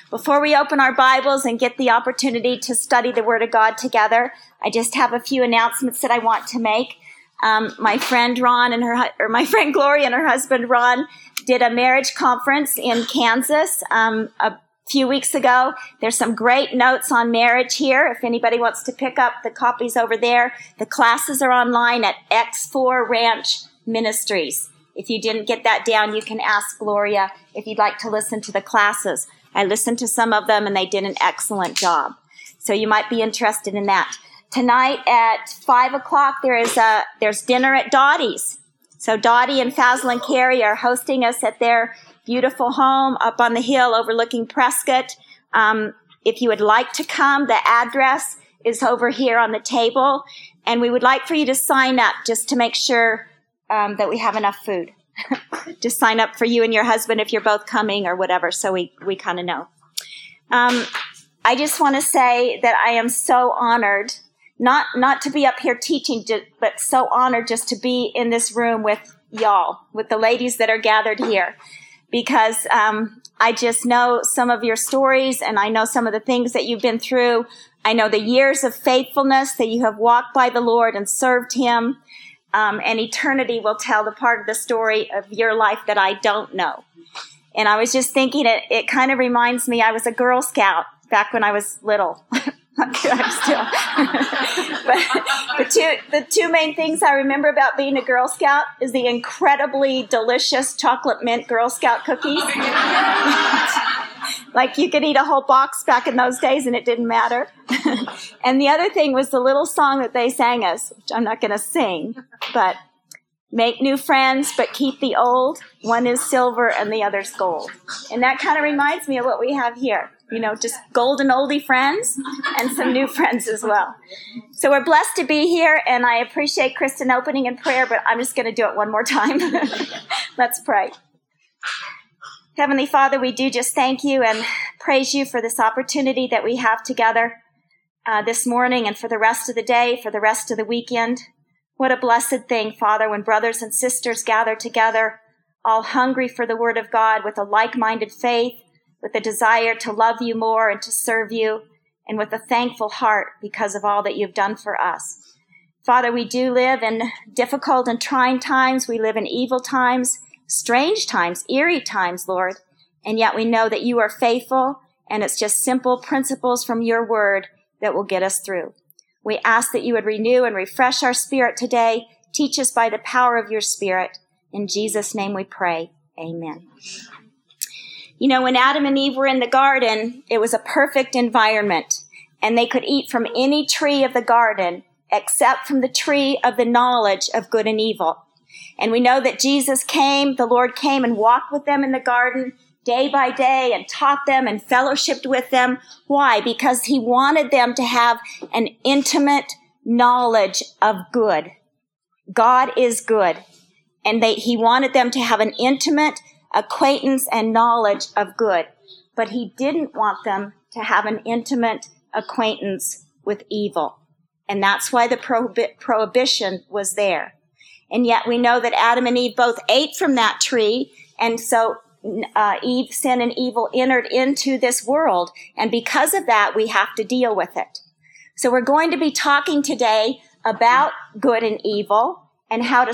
Before we open our Bibles and get the opportunity to study the Word of God together, I just have a few announcements that I want to make. My friend Gloria and her husband Ron did a marriage conference in Kansas a few weeks ago. There's some great notes on marriage here. If anybody wants to pick up the copies over there, the classes are online at X4 Ranch Ministries. If you didn't get that down, you can ask Gloria if you'd like to listen to the classes. I listened to some of them, and they did an excellent job. So you might be interested in that. Tonight at 5 o'clock, there's dinner at Dottie's. So Dottie and Fazl and Carrie are hosting us at their beautiful home up on the hill overlooking Prescott. If you would like to come, the address is over here on the table. And we would like for you to sign up just to make sure that we have enough food. Just sign up for you and your husband if you're both coming or whatever, so we kind of know. I just want to say that I am so honored, not to be up here teaching, but so honored just to be in this room with y'all, with the ladies that are gathered here, because I just know some of your stories, and I know some of the things that you've been through. I know the years of faithfulness that you have walked by the Lord and served Him. And eternity will tell the part of the story of your life that I don't know. And I was just thinking, it kind of reminds me, I was a Girl Scout back when I was little. I'm still. But the two main things I remember about being a Girl Scout is the incredibly delicious chocolate mint Girl Scout cookies. Like you could eat a whole box back in those days and it didn't matter. And the other thing was the little song that they sang us, which I'm not going to sing, but make new friends, but keep the old. One is silver and the other's gold. And that kind of reminds me of what we have here. You know, just golden oldie friends and some new friends as well. So we're blessed to be here, and I appreciate Kristen opening in prayer, but I'm just going to do it one more time. Let's pray. Heavenly Father, we do just thank you and praise you for this opportunity that we have together this morning and for the rest of the day, for the rest of the weekend. What a blessed thing, Father, when brothers and sisters gather together, all hungry for the Word of God with a like-minded faith, with a desire to love you more and to serve you, and with a thankful heart because of all that you've done for us. Father, we do live in difficult and trying times. We live in evil times, strange times, eerie times, Lord, and yet we know that you are faithful, and it's just simple principles from your word that will get us through. We ask that you would renew and refresh our spirit today. Teach us by the power of your Spirit. In Jesus' name we pray. Amen. You know, when Adam and Eve were in the garden, it was a perfect environment, and they could eat from any tree of the garden except from the tree of the knowledge of good and evil. And we know that Jesus came, the Lord came and walked with them in the garden day by day and taught them and fellowshiped with them. Why? Because he wanted them to have an intimate knowledge of good. God is good. And he wanted them to have an intimate acquaintance and knowledge of good. But he didn't want them to have an intimate acquaintance with evil. And that's why the prohibition was there. And yet we know that Adam and Eve both ate from that tree, and so Eve, sin and evil entered into this world, and because of that, we have to deal with it. So we're going to be talking today about good and evil and how to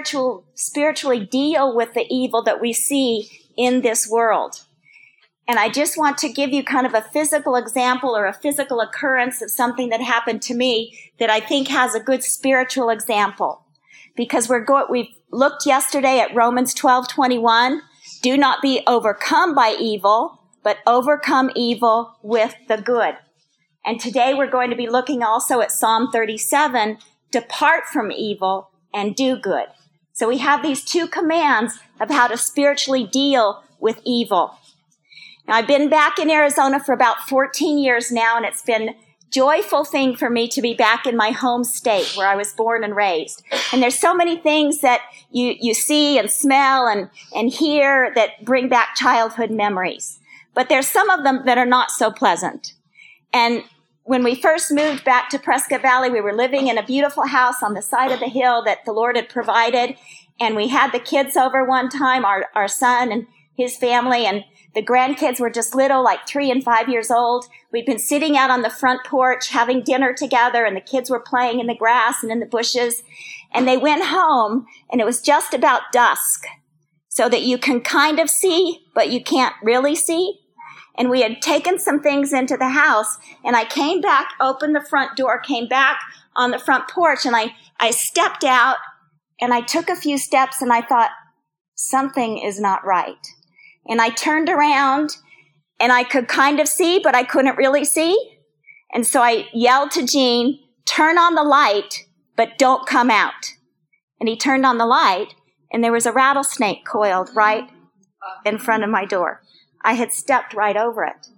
spiritually deal with the evil that we see in this world. And I just want to give you kind of a physical example or a physical occurrence of something that happened to me that I think has a good spiritual example. Because we've looked yesterday at Romans 12:21. Do not be overcome by evil, but overcome evil with the good. And today we're going to be looking also at Psalm 37, depart from evil and do good. So we have these two commands of how to spiritually deal with evil. Now, I've been back in Arizona for about 14 years now, and it's been joyful thing for me to be back in my home state where I was born and raised. And there's so many things that you see and smell and hear that bring back childhood memories. But there's some of them that are not so pleasant. And when we first moved back to Prescott Valley, we were living in a beautiful house on the side of the hill that the Lord had provided. And we had the kids over one time, our son and his family, and The grandkids were just little, like 3 and 5 years old. We'd been sitting out on the front porch having dinner together, and the kids were playing in the grass and in the bushes. And they went home, and it was just about dusk, so that you can kind of see, but you can't really see. And we had taken some things into the house, and I came back, opened the front door, came back on the front porch, and I stepped out, and I took a few steps, and I thought, something is not right. And I turned around, and I could kind of see, but I couldn't really see. And so I yelled to Gene, turn on the light, but don't come out. And he turned on the light, and there was a rattlesnake coiled right in front of my door. I had stepped right over it.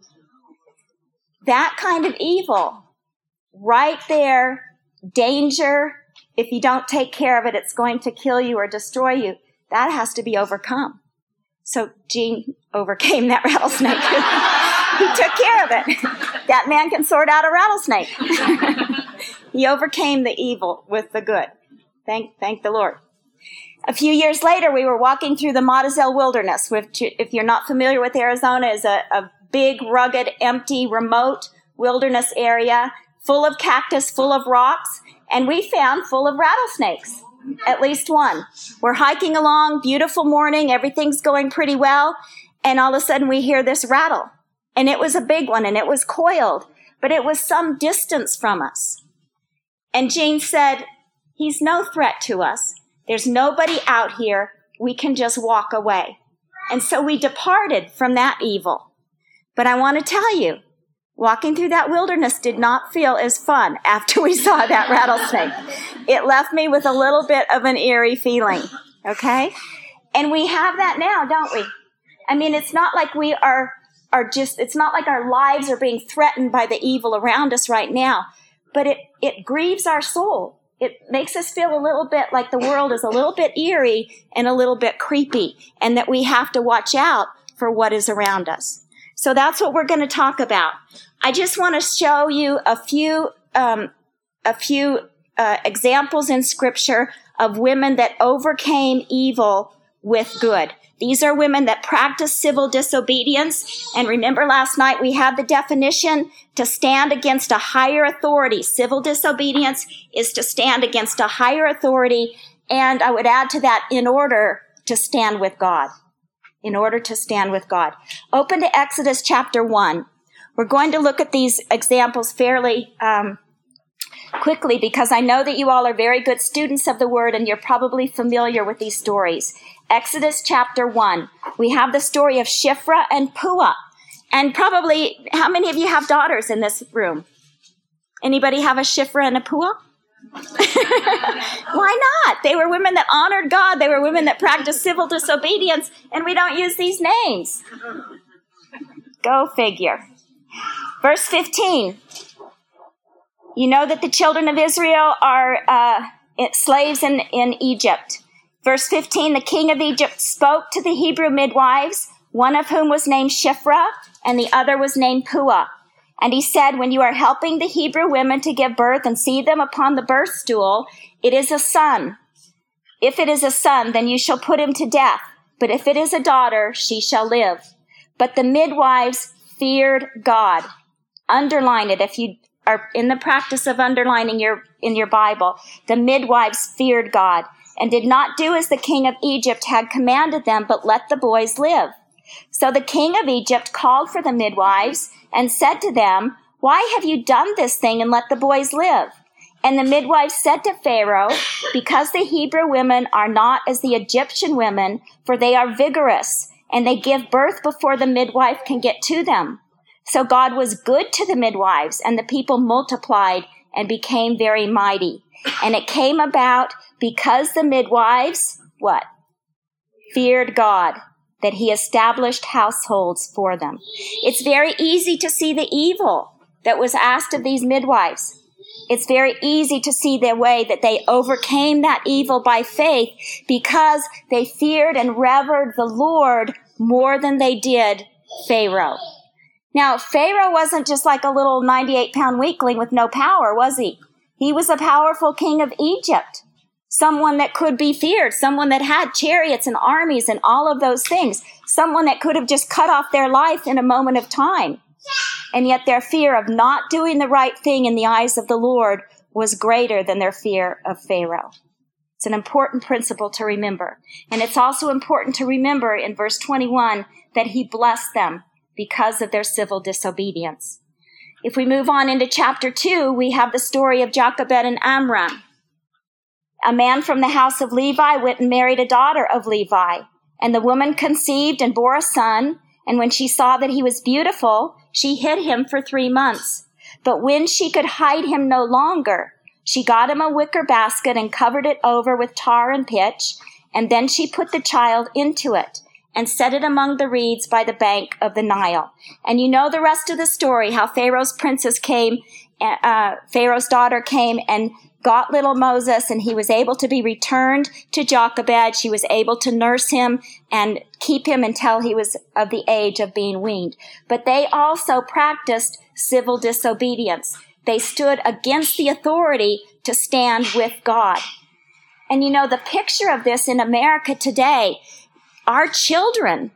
That kind of evil, right there, danger. If you don't take care of it, it's going to kill you or destroy you. That has to be overcome. So Gene overcame that rattlesnake. He took care of it. That man can sort out a rattlesnake. He overcame the evil with the good. Thank the Lord. A few years later, we were walking through the Montezelle Wilderness, which, if you're not familiar with Arizona, is a big, rugged, empty, remote wilderness area full of cactus, full of rocks, and we found full of rattlesnakes, at least one. We're hiking along, beautiful morning, everything's going pretty well, and all of a sudden we hear this rattle. And it was a big one, and it was coiled, but it was some distance from us. And Gene said, he's no threat to us. There's nobody out here. We can just walk away. And so we departed from that evil. But I want to tell you, walking through that wilderness did not feel as fun after we saw that rattlesnake. It left me with a little bit of an eerie feeling, okay? And we have that now, don't we? I mean, it's not like we are just, it's not like our lives are being threatened by the evil around us right now, but it grieves our soul. It makes us feel a little bit like the world is a little bit eerie and a little bit creepy, and that we have to watch out for what is around us. So that's what we're going to talk about. I just want to show you a few examples in Scripture of women that overcame evil with good. These are women that practice civil disobedience. And remember last night we had the definition to stand against a higher authority. Civil disobedience is to stand against a higher authority. And I would add to that, in order to stand with God. In order to stand with God. Open to Exodus chapter 1. We're going to look at these examples fairly quickly, because I know that you all are very good students of the Word and you're probably familiar with these stories. Exodus chapter 1. We have the story of Shiphrah and Puah. And probably, how many of you have daughters in this room? Anybody have a Shiphrah and a Puah? Why not? They were women that honored God. They were women that practiced civil disobedience, and we don't use these names. Go figure. Verse 15. You know that the children of Israel are slaves in Egypt. Verse 15, the king of Egypt spoke to the Hebrew midwives, one of whom was named Shiphrah, and the other was named Puah. And he said, when you are helping the Hebrew women to give birth and see them upon the birth stool, it is a son. If it is a son, then you shall put him to death. But if it is a daughter, she shall live. But the midwives feared God. Underline it if you are in the practice of underlining in your Bible. The midwives feared God and did not do as the king of Egypt had commanded them, but let the boys live. So the king of Egypt called for the midwives and said to them, why have you done this thing and let the boys live? And the midwives said to Pharaoh, because the Hebrew women are not as the Egyptian women, for they are vigorous, and they give birth before the midwife can get to them. So God was good to the midwives, and the people multiplied and became very mighty. And it came about because the midwives, what? Feared God, that he established households for them. It's very easy to see the evil that was asked of these midwives. It's very easy to see the way that they overcame that evil by faith because they feared and revered the Lord more than they did Pharaoh. Now, Pharaoh wasn't just like a little 98-pound weakling with no power, was he? He was a powerful king of Egypt. someone that could be feared, someone that had chariots and armies and all of those things, someone that could have just cut off their life in a moment of time. And yet their fear of not doing the right thing in the eyes of the Lord was greater than their fear of Pharaoh. It's an important principle to remember. And it's also important to remember in verse 21 that he blessed them because of their civil disobedience. If we move on into chapter 2, we have the story of Jochebed and Amram. A man from the house of Levi went and married a daughter of Levi. And the woman conceived and bore a son. And when she saw that he was beautiful, she hid him for 3 months. But when she could hide him no longer, she got him a wicker basket and covered it over with tar and pitch. And then she put the child into it and set it among the reeds by the bank of the Nile. And you know the rest of the story, how Pharaoh's daughter came and got little Moses, and he was able to be returned to Jochebed. She was able to nurse him and keep him until he was of the age of being weaned. But they also practiced civil disobedience. They stood against the authority to stand with God. And you know, the picture of this in America today, our children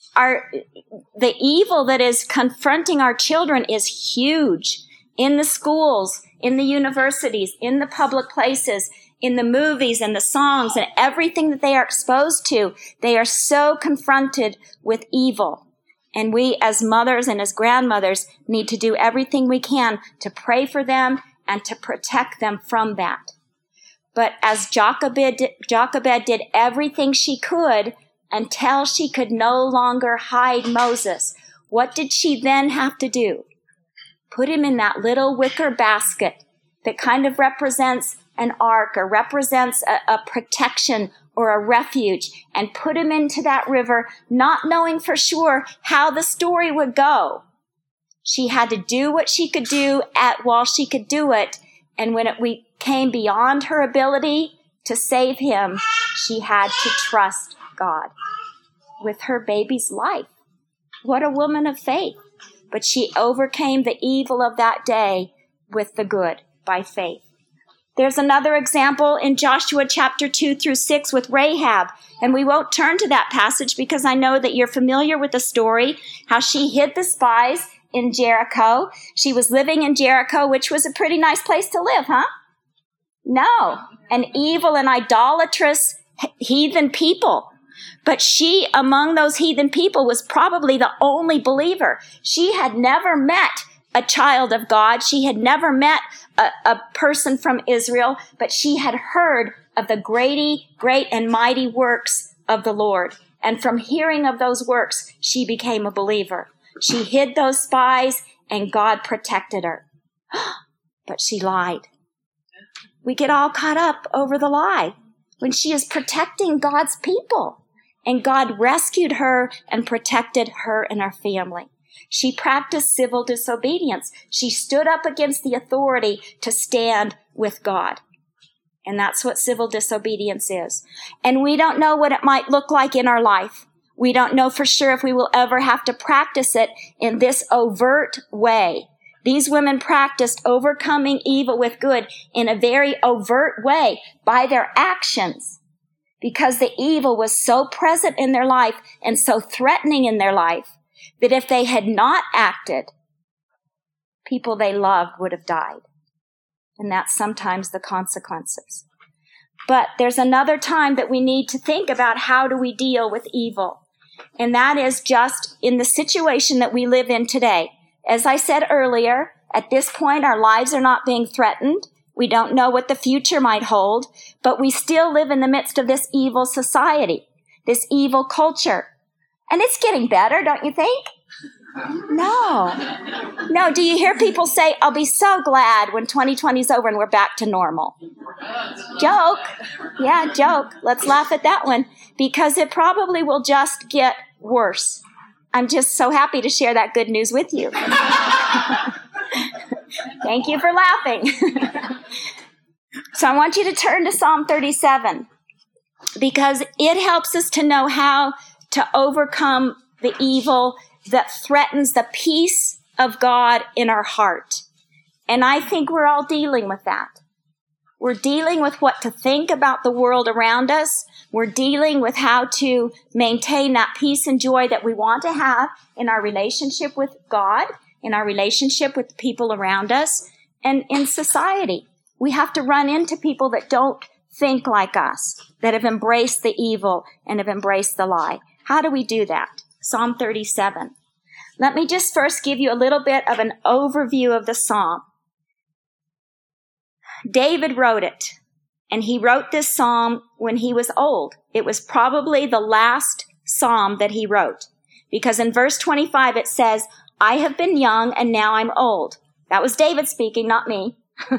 the evil that is confronting our children is huge in the schools, in the universities, in the public places, in the movies and the songs and everything that they are exposed to. They are so confronted with evil. And we as mothers and as grandmothers need to do everything we can to pray for them and to protect them from that. But as Jochebed did everything she could until she could no longer hide Moses, what did she then have to do? Put him in that little wicker basket that kind of represents an ark or represents a protection or a refuge, and put him into that river, not knowing for sure how the story would go. She had to do what she could do while she could do it, and when we came beyond her ability to save him, she had to trust God with her baby's life. What a woman of faith. But she overcame the evil of that day with the good by faith. There's another example in Joshua chapter 2-6 with Rahab. And we won't turn to that passage because I know that you're familiar with the story, how she hid the spies in Jericho. She was living in Jericho, which was a pretty nice place to live, huh? No, an evil and idolatrous heathen people. But she, among those heathen people, was probably the only believer. She had never met a child of God. She had never met a person from Israel, but she had heard of the great and mighty works of the Lord. And from hearing of those works, she became a believer. She hid those spies, and God protected her. But she lied. We get all caught up over the lie when she is protecting God's people. And God rescued her and protected her and her family. She practiced civil disobedience. She stood up against the authority to stand with God. And that's what civil disobedience is. And we don't know what it might look like in our life. We don't know for sure if we will ever have to practice it in this overt way. These women practiced overcoming evil with good in a very overt way by their actions, because the evil was so present in their life and so threatening in their life that if they had not acted, people they loved would have died. And that's sometimes the consequences. But there's another time that we need to think about how do we deal with evil. And that is just in the situation that we live in today. As I said earlier, at this point, our lives are not being threatened. We don't know what the future might hold, but we still live in the midst of this evil society, this evil culture. And it's getting better, don't you think? No. Do you hear people say, I'll be so glad when 2020 is over and we're back to normal? Joke. Yeah, joke. Let's laugh at that one, because it probably will just get worse. I'm just so happy to share that good news with you. Thank you for laughing. So I want you to turn to Psalm 37, because it helps us to know how to overcome the evil that threatens the peace of God in our heart. And I think we're all dealing with that. We're dealing with what to think about the world around us. We're dealing with how to maintain that peace and joy that we want to have in our relationship with God, in our relationship with the people around us, and in society. We have to run into people that don't think like us, that have embraced the evil and have embraced the lie. How do we do that? Psalm 37. Let me just first give you a little bit of an overview of the psalm. David wrote it, and he wrote this psalm when he was old. It was probably the last psalm that he wrote, because in verse 25 it says, I have been young and now I'm old. That was David speaking, not me.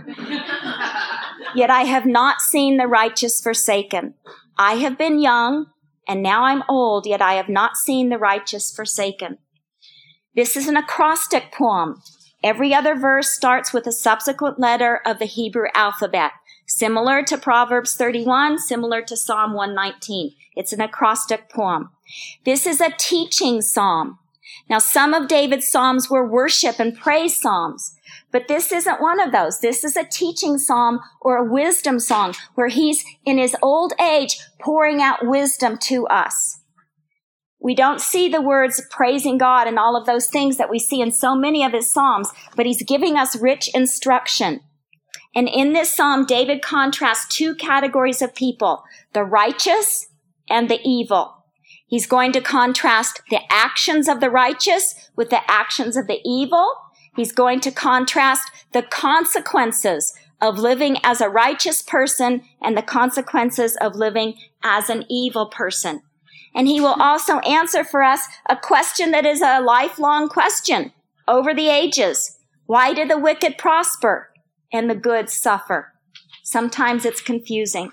Yet I have not seen the righteous forsaken. I have been young and now I'm old, yet I have not seen the righteous forsaken. This is an acrostic poem. Every other verse starts with a subsequent letter of the Hebrew alphabet, similar to Proverbs 31, similar to Psalm 119. It's an acrostic poem. This is a teaching psalm. Now, some of David's psalms were worship and praise psalms, but this isn't one of those. This is a teaching psalm or a wisdom song where he's in his old age pouring out wisdom to us. We don't see the words praising God and all of those things that we see in so many of his psalms, but he's giving us rich instruction. And in this psalm, David contrasts two categories of people, the righteous and the evil. He's going to contrast the actions of the righteous with the actions of the evil. He's going to contrast the consequences of living as a righteous person and the consequences of living as an evil person. And he will also answer for us a question that is a lifelong question over the ages. Why do the wicked prosper and the good suffer? Sometimes it's confusing.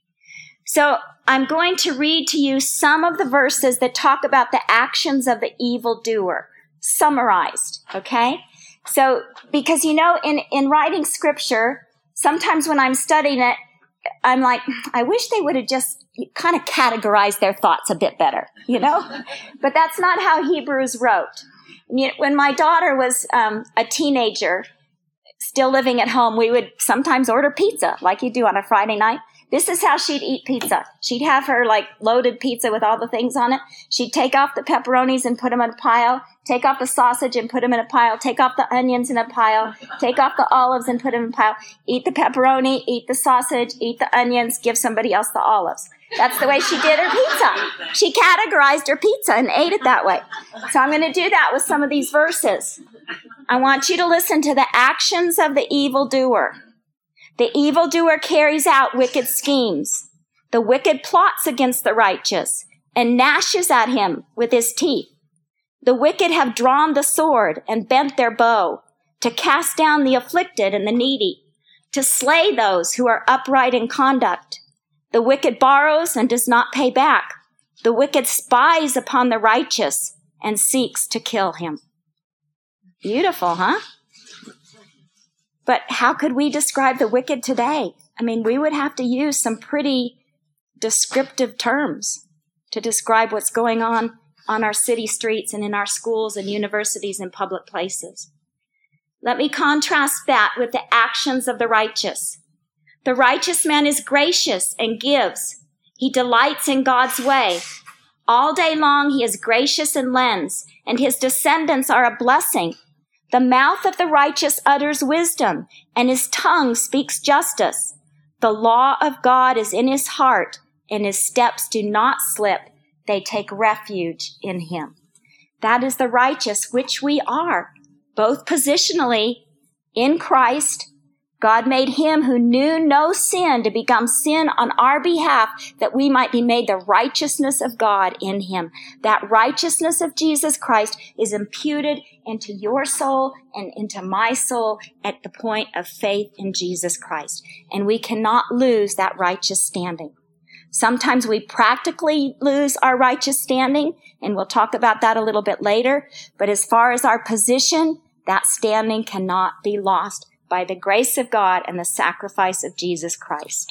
So I'm going to read to you some of the verses that talk about the actions of the evildoer, summarized, okay? So, because in writing scripture, sometimes when I'm studying it, I'm like, I wish they would have just kind of categorized their thoughts a bit better, But that's not how Hebrews wrote. When my daughter was a teenager, still living at home, we would sometimes order pizza like you do on a Friday night. This is how she'd eat pizza. She'd have her loaded pizza with all the things on it. She'd take off the pepperonis and put them in a pile, take off the sausage and put them in a pile, take off the onions in a pile, take off the olives and put them in a pile, eat the pepperoni, eat the sausage, eat the onions, give somebody else the olives. That's the way she did her pizza. She categorized her pizza and ate it that way. So I'm going to do that with some of these verses. I want you to listen to the actions of the evildoer. The evildoer carries out wicked schemes. The wicked plots against the righteous and gnashes at him with his teeth. The wicked have drawn the sword and bent their bow to cast down the afflicted and the needy, to slay those who are upright in conduct. The wicked borrows and does not pay back. The wicked spies upon the righteous and seeks to kill him. Beautiful, huh? But how could we describe the wicked today? I mean, we would have to use some pretty descriptive terms to describe what's going on our city streets and in our schools and universities and public places. Let me contrast that with the actions of the righteous. The righteous man is gracious and gives. He delights in God's way. All day long he is gracious and lends, and his descendants are a blessing. The mouth of the righteous utters wisdom, and his tongue speaks justice. The law of God is in his heart, and his steps do not slip. They take refuge in him. That is the righteous, which we are, both positionally in Christ. God made him who knew no sin to become sin on our behalf, that we might be made the righteousness of God in him. That righteousness of Jesus Christ is imputed into your soul and into my soul at the point of faith in Jesus Christ. And we cannot lose that righteous standing. Sometimes we practically lose our righteous standing, and we'll talk about that a little bit later. But as far as our position, that standing cannot be lost by the grace of God and the sacrifice of Jesus Christ.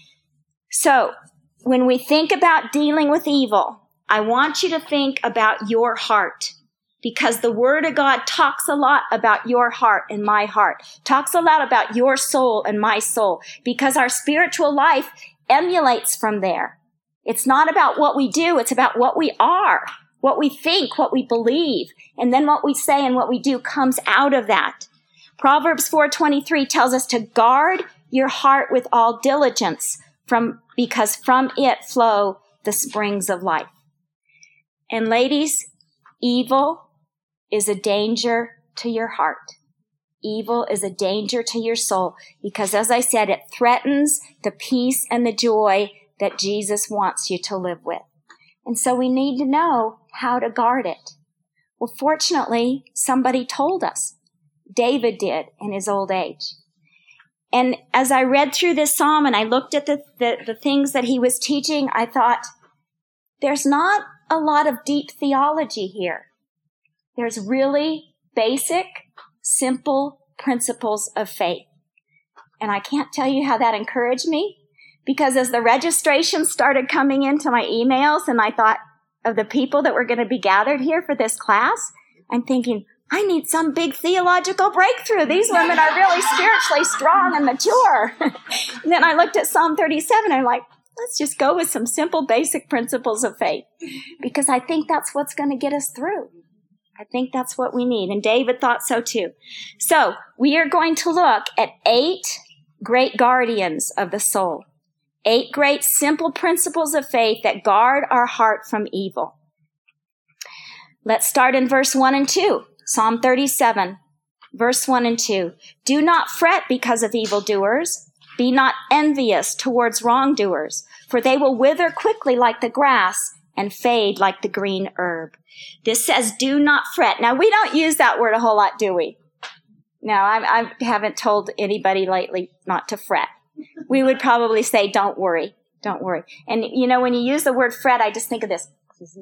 So, when we think about dealing with evil, I want you to think about your heart. because the Word of God talks a lot about your heart and my heart, talks a lot about your soul and my soul, because our spiritual life emulates from there. It's not about what we do, it's about what we are, what we think, what we believe, and then what we say and what we do comes out of that. Proverbs 4:23 tells us to guard your heart with all diligence, because from it flow the springs of life. And ladies, evil is a danger to your heart. Evil is a danger to your soul because, as I said, it threatens the peace and the joy that Jesus wants you to live with. And so we need to know how to guard it. Well, fortunately, somebody told us. David did in his old age. And as I read through this psalm and I looked at the things that he was teaching, I thought, there's not a lot of deep theology here. There's really basic, simple principles of faith. And I can't tell you how that encouraged me, because as the registration started coming into my emails and I thought of the people that were going to be gathered here for this class, I'm thinking, I need some big theological breakthrough. These women are really spiritually strong and mature. And then I looked at Psalm 37 and I'm like, let's just go with some simple, basic principles of faith, because I think that's what's going to get us through. I think that's what we need. And David thought so too. So we are going to look at 8 great guardians of the soul. 8 great simple principles of faith that guard our heart from evil. Let's start in verse 1 and 2. Psalm 37, verse 1 and 2. Do not fret because of evildoers. Be not envious towards wrongdoers, for they will wither quickly like the grass and fade like the green herb. This says, do not fret. Now, we don't use that word a whole lot, do we? No, I haven't told anybody lately not to fret. We would probably say, don't worry, don't worry. And, you know, when you use the word fret, I just think of this.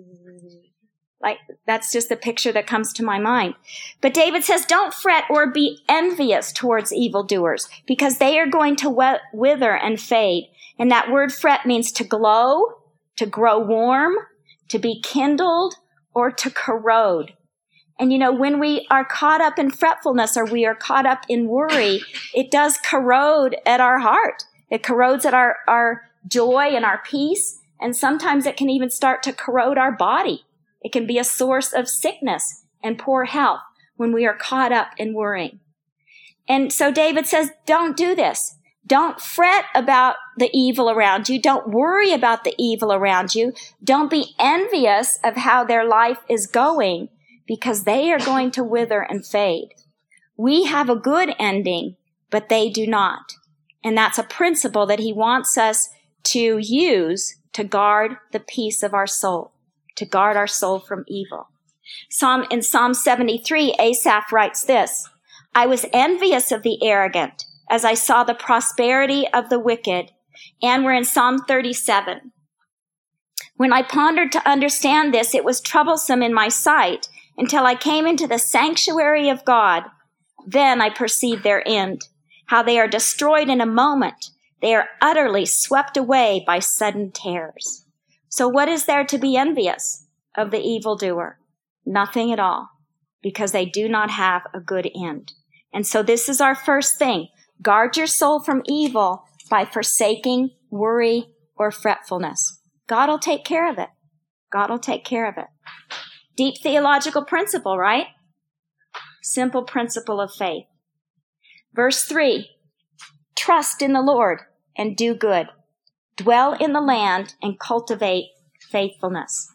Like, that's just the picture that comes to my mind. But David says, don't fret or be envious towards evildoers, because they are going to wither and fade. And that word fret means to glow, to grow warm, to be kindled, or to corrode. And you know, when we are caught up in fretfulness or we are caught up in worry, it does corrode at our heart. It corrodes at our joy and our peace. And sometimes it can even start to corrode our body. It can be a source of sickness and poor health when we are caught up in worrying. And so David says, don't do this. Don't fret about the evil around you. Don't worry about the evil around you. Don't be envious of how their life is going, because they are going to wither and fade. We have a good ending, but they do not. And that's a principle that he wants us to use to guard the peace of our soul, to guard our soul from evil. In Psalm 73, Asaph writes this, I was envious of the arrogant as I saw the prosperity of the wicked. And we're in Psalm 37. When I pondered to understand this, it was troublesome in my sight until I came into the sanctuary of God. Then I perceived their end, how they are destroyed in a moment. They are utterly swept away by sudden tears. So what is there to be envious of the evildoer? Nothing at all, because they do not have a good end. And so this is our first thing. Guard your soul from evil by forsaking worry or fretfulness. God will take care of it. God will take care of it. Deep theological principle, right? Simple principle of faith. Verse 3, trust in the Lord and do good. Dwell in the land and cultivate faithfulness.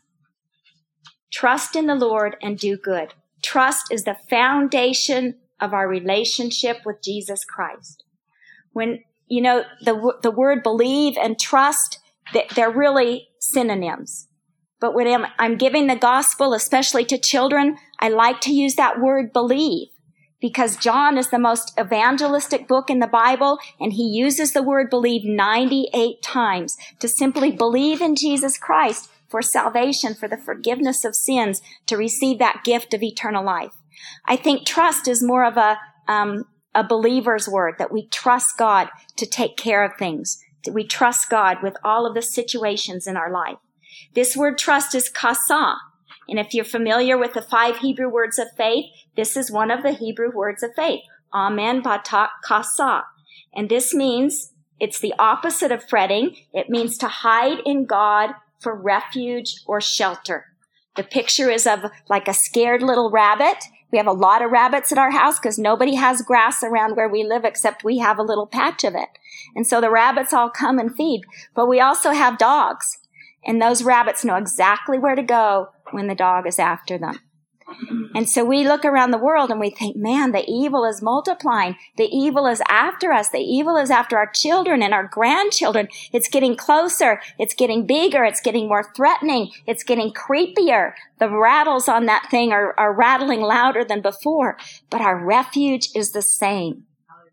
Trust in the Lord and do good. Trust is the foundation of our relationship with Jesus Christ. When, you know, the word believe and trust, they're really synonyms. But when I'm giving the gospel, especially to children, I like to use that word believe, because John is the most evangelistic book in the Bible, and he uses the word believe 98 times to simply believe in Jesus Christ for salvation, for the forgiveness of sins, to receive that gift of eternal life. I think trust is more of a believer's word, that we trust God to take care of things. We trust God with all of the situations in our life. This word trust is kasa, And if you're familiar with the 5 Hebrew words of faith, this is one of the Hebrew words of faith. Amen, batak, kasa. And this means it's the opposite of fretting. It means to hide in God for refuge or shelter. The picture is of like a scared little rabbit. We have a lot of rabbits at our house because nobody has grass around where we live except we have a little patch of it. And so the rabbits all come and feed. But we also have dogs. And those rabbits know exactly where to go when the dog is after them. And so we look around the world and we think, man, the evil is multiplying. The evil is after us. The evil is after our children and our grandchildren. It's getting closer. It's getting bigger. It's getting more threatening. It's getting creepier. The rattles on that thing are rattling louder than before. But our refuge is the same.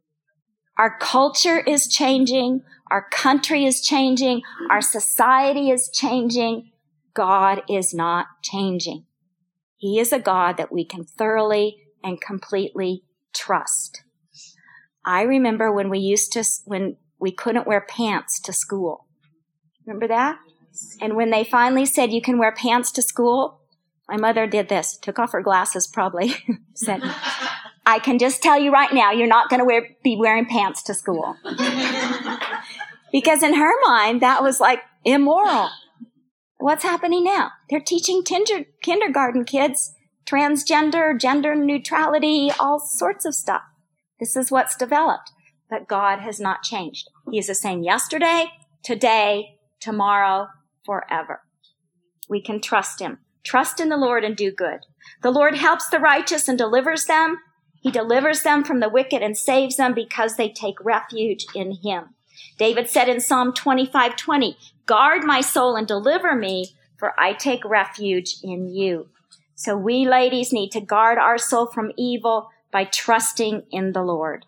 Our culture is changing. Our country is changing. Our society is changing. God is not changing. He is a God that we can thoroughly and completely trust. I remember when we couldn't wear pants to school. Remember that? And when they finally said you can wear pants to school, my mother did this, took off her glasses probably, said, I can just tell you right now, you're not going to be wearing pants to school. Because in her mind, that was like immoral. What's happening now? They're teaching kindergarten kids transgender, gender neutrality, all sorts of stuff. This is what's developed. But God has not changed. He is the same yesterday, today, tomorrow, forever. We can trust him. Trust in the Lord and do good. The Lord helps the righteous and delivers them. He delivers them from the wicked and saves them because they take refuge in him. David said in Psalm 25:20, guard my soul and deliver me, for I take refuge in you. So we ladies need to guard our soul from evil by trusting in the Lord.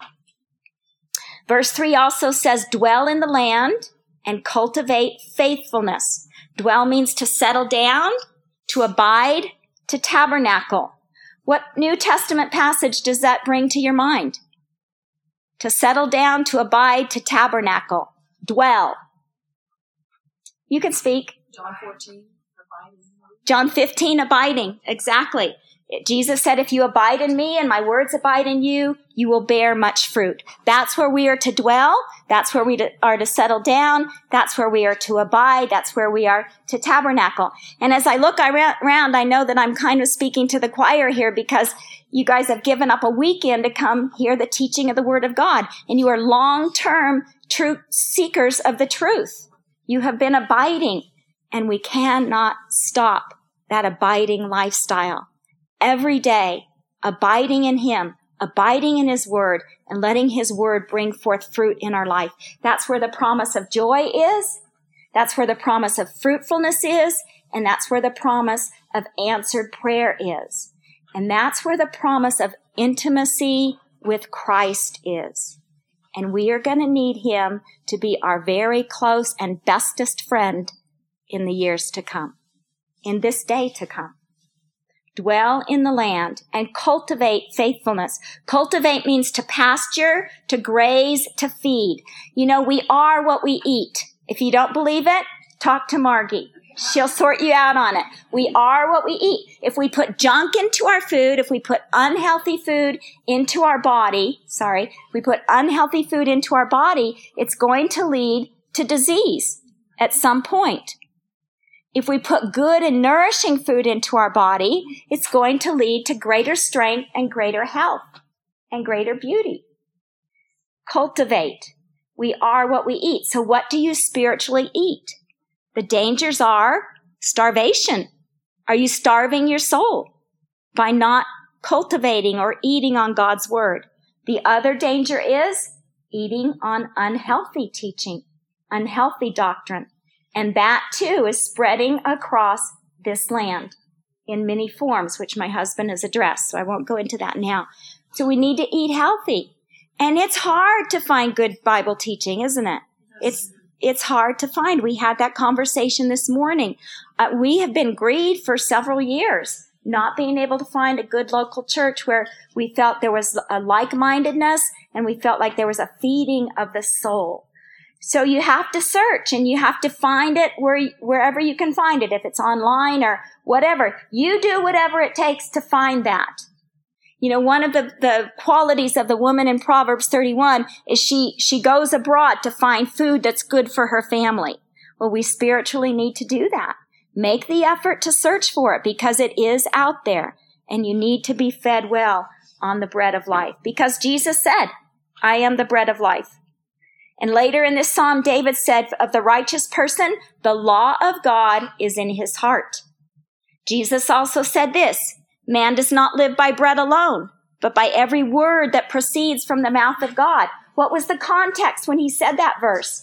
Verse 3 also says, dwell in the land and cultivate faithfulness. Dwell means to settle down, to abide, to tabernacle. What New Testament passage does that bring to your mind? To settle down, to abide, to tabernacle. Dwell. You can speak. John 14, abiding. John 15, abiding. Exactly. Jesus said, if you abide in me and my words abide in you, you will bear much fruit. That's where we are to dwell. That's where we are to settle down. That's where we are to abide. That's where we are to tabernacle. And as I look around, I know that I'm kind of speaking to the choir here because you guys have given up a weekend to come hear the teaching of the Word of God. And you are long-term truth seekers of the truth. You have been abiding, and we cannot stop that abiding lifestyle. Every day, abiding in him, abiding in his word, and letting his word bring forth fruit in our life. That's where the promise of joy is. That's where the promise of fruitfulness is. And that's where the promise of answered prayer is. And that's where the promise of intimacy with Christ is. And we are going to need him to be our very close and bestest friend in the years to come, in this day to come. Dwell in the land and cultivate faithfulness. Cultivate means to pasture, to graze, to feed. You know, we are what we eat. If you don't believe it, talk to Margie. She'll sort you out on it. We are what we eat. If we put junk into our food, if we put unhealthy food into our body, if we put unhealthy food into our body, it's going to lead to disease at some point. If we put good and nourishing food into our body, it's going to lead to greater strength and greater health and greater beauty. Cultivate. We are what we eat. So what do you spiritually eat? The dangers are starvation. Are you starving your soul by not cultivating or eating on God's word? The other danger is eating on unhealthy teaching, unhealthy doctrine. And that too is spreading across this land in many forms, which my husband has addressed. So I won't go into that now. So we need to eat healthy. And it's hard to find good Bible teaching, isn't it? It's hard to find. We had that conversation this morning. We have been grieved for several years, not being able to find a good local church where we felt there was a like-mindedness and we felt like there was a feeding of the soul. So you have to search and you have to find it wherever you can find it. If it's online or whatever, you do whatever it takes to find that. You know, one of the qualities of the woman in Proverbs 31 is she goes abroad to find food that's good for her family. Well, we spiritually need to do that. Make the effort to search for it because it is out there and you need to be fed well on the bread of life because Jesus said, I am the bread of life. And later in this psalm, David said of the righteous person, the law of God is in his heart. Jesus also said this, man does not live by bread alone, but by every word that proceeds from the mouth of God. What was the context when he said that verse?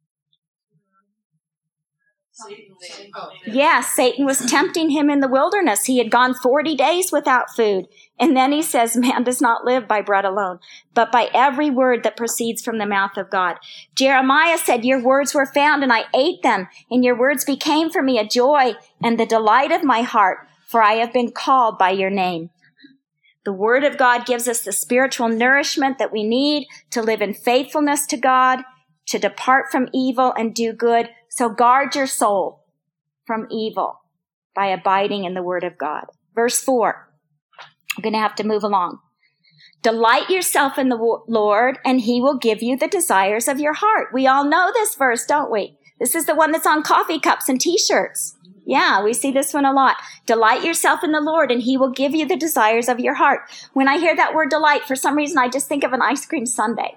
Yes, Satan was tempting him in the wilderness. He had gone 40 days without food. And then he says, man does not live by bread alone, but by every word that proceeds from the mouth of God. Jeremiah said, your words were found and I ate them, and your words became for me a joy and the delight of my heart, for I have been called by your name. The word of God gives us the spiritual nourishment that we need to live in faithfulness to God, to depart from evil and do good. So guard your soul from evil by abiding in the word of God. Verse 4. I'm going to have to move along. Delight yourself in the Lord, and he will give you the desires of your heart. We all know this verse, don't we? This is the one that's on coffee cups and t-shirts. Yeah, we see this one a lot. Delight yourself in the Lord, and he will give you the desires of your heart. When I hear that word delight, for some reason, I just think of an ice cream sundae.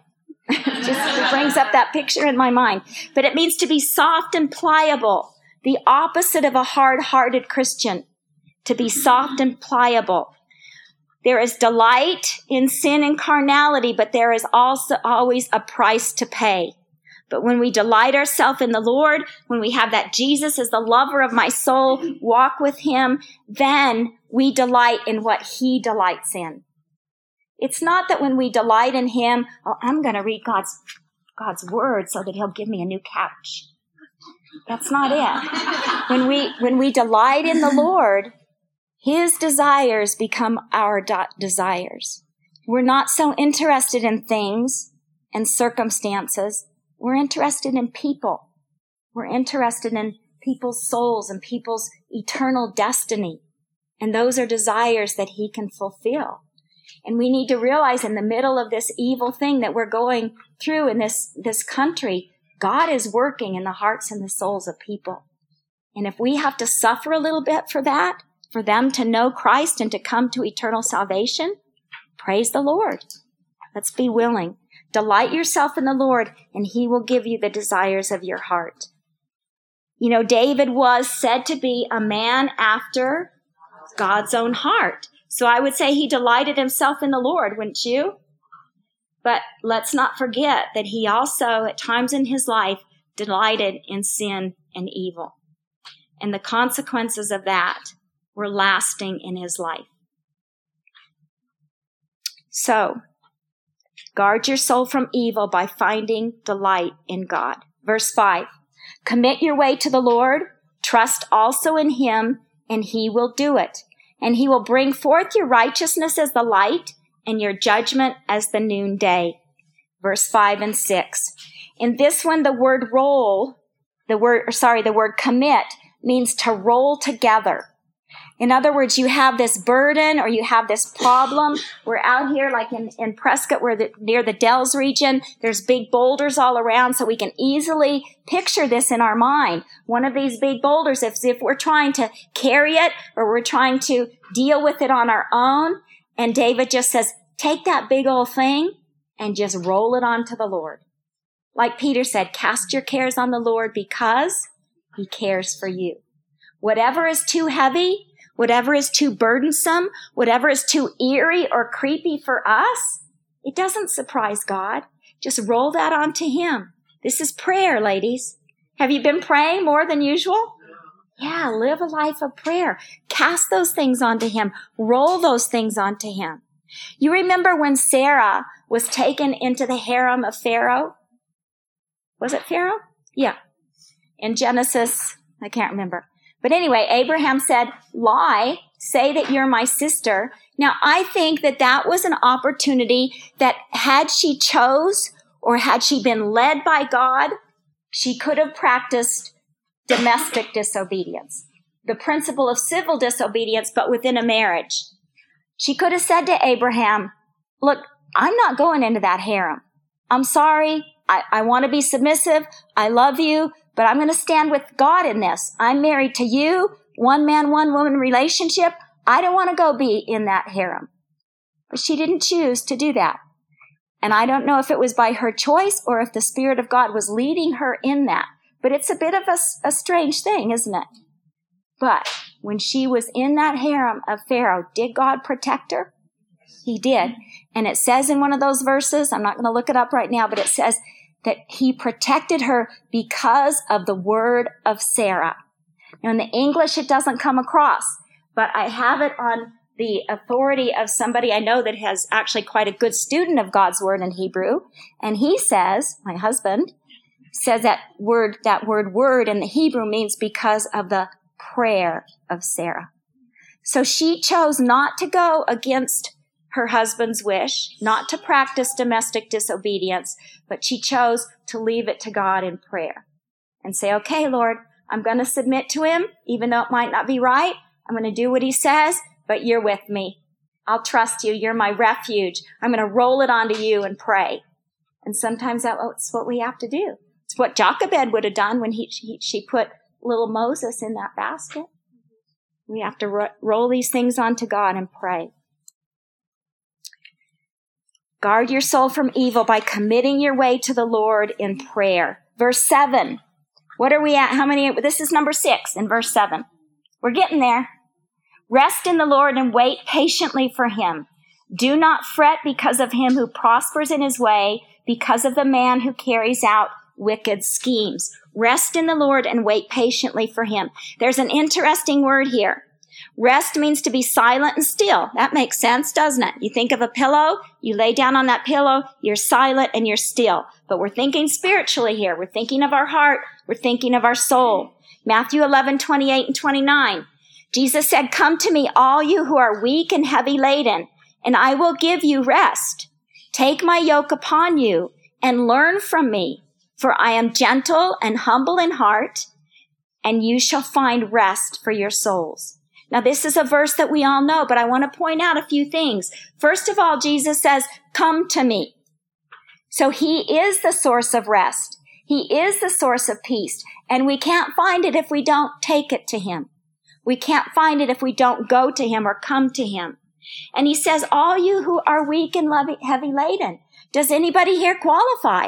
It brings up that picture in my mind. But it means to be soft and pliable, the opposite of a hard-hearted Christian, to be soft and pliable. There is delight in sin and carnality, but there is also always a price to pay. But when we delight ourselves in the Lord, when we have that Jesus as the lover of my soul, walk with him, then we delight in what he delights in. It's not that when we delight in him, oh, I'm going to read God's word so that he'll give me a new couch. That's not it. When we delight in the Lord, his desires become our desires. We're not so interested in things and circumstances. We're interested in people. We're interested in people's souls and people's eternal destiny. And those are desires that he can fulfill. And we need to realize in the middle of this evil thing that we're going through in this country, God is working in the hearts and the souls of people. And if we have to suffer a little bit for that, for them to know Christ and to come to eternal salvation, praise the Lord. Let's be willing. Delight yourself in the Lord, and he will give you the desires of your heart. You know, David was said to be a man after God's own heart. So I would say he delighted himself in the Lord, wouldn't you? But let's not forget that he also, at times in his life, delighted in sin and evil. And the consequences of that were lasting in his life. So, guard your soul from evil by finding delight in God. Verse 5, commit your way to the Lord, trust also in him, and he will do it. And he will bring forth your righteousness as the light and your judgment as the noonday. Verse 5 and 6. In this one, the word commit means to roll together. In other words, you have this burden or you have this problem. We're out here like in Prescott, near the Dells region. There's big boulders all around, so we can easily picture this in our mind. One of these big boulders, if we're trying to carry it or we're trying to deal with it on our own, and David just says, take that big old thing and just roll it onto the Lord. Like Peter said, cast your cares on the Lord because he cares for you. Whatever is too heavy, whatever is too burdensome, whatever is too eerie or creepy for us, it doesn't surprise God. Just roll that onto him. This is prayer, ladies. Have you been praying more than usual? Yeah, live a life of prayer. Cast those things onto him. Roll those things onto him. You remember when Sarah was taken into the harem of Pharaoh? Was it Pharaoh? Yeah. In Genesis, I can't remember. But anyway, Abraham said, lie, say that you're my sister. Now, I think that was an opportunity that had she chose, or had she been led by God, she could have practiced domestic disobedience, the principle of civil disobedience, but within a marriage. She could have said to Abraham, look, I'm not going into that harem. I'm sorry. I want to be submissive. I love you, but I'm going to stand with God in this. I'm married to you, one man, one woman relationship. I don't want to go be in that harem. But she didn't choose to do that. And I don't know if it was by her choice or if the Spirit of God was leading her in that. But it's a bit of a strange thing, isn't it? But when she was in that harem of Pharaoh, did God protect her? He did. And it says in one of those verses, I'm not going to look it up right now, but it says that he protected her because of the word of Sarah. Now in the English, it doesn't come across, but I have it on the authority of somebody I know that has actually quite a good student of God's word in Hebrew. And he says, my husband, says that word in the Hebrew means because of the prayer of Sarah. So she chose not to go against her husband's wish, not to practice domestic disobedience, but she chose to leave it to God in prayer and say, okay, Lord, I'm going to submit to him, even though it might not be right. I'm going to do what he says, but you're with me. I'll trust you. You're my refuge. I'm going to roll it onto you and pray. And sometimes that's what we have to do. It's what Jochebed would have done when she put little Moses in that basket. We have to roll these things onto God and pray. Guard your soul from evil by committing your way to the Lord in prayer. Verse 7. What are we at? How many? This is number 6 in verse 7. We're getting there. Rest in the Lord and wait patiently for him. Do not fret because of him who prospers in his way, because of the man who carries out wicked schemes. Rest in the Lord and wait patiently for him. There's an interesting word here. Rest means to be silent and still. That makes sense, doesn't it? You think of a pillow, you lay down on that pillow, you're silent and you're still. But we're thinking spiritually here. We're thinking of our heart. We're thinking of our soul. Matthew 11:28 and 29. Jesus said, come to me, all you who are weak and heavy laden, and I will give you rest. Take my yoke upon you and learn from me, for I am gentle and humble in heart, and you shall find rest for your souls. Now, this is a verse that we all know, but I want to point out a few things. First of all, Jesus says, come to me. So he is the source of rest. He is the source of peace, and we can't find it if we don't take it to him. We can't find it if we don't go to him or come to him. And he says, all you who are weak and heavy laden. Does anybody here qualify?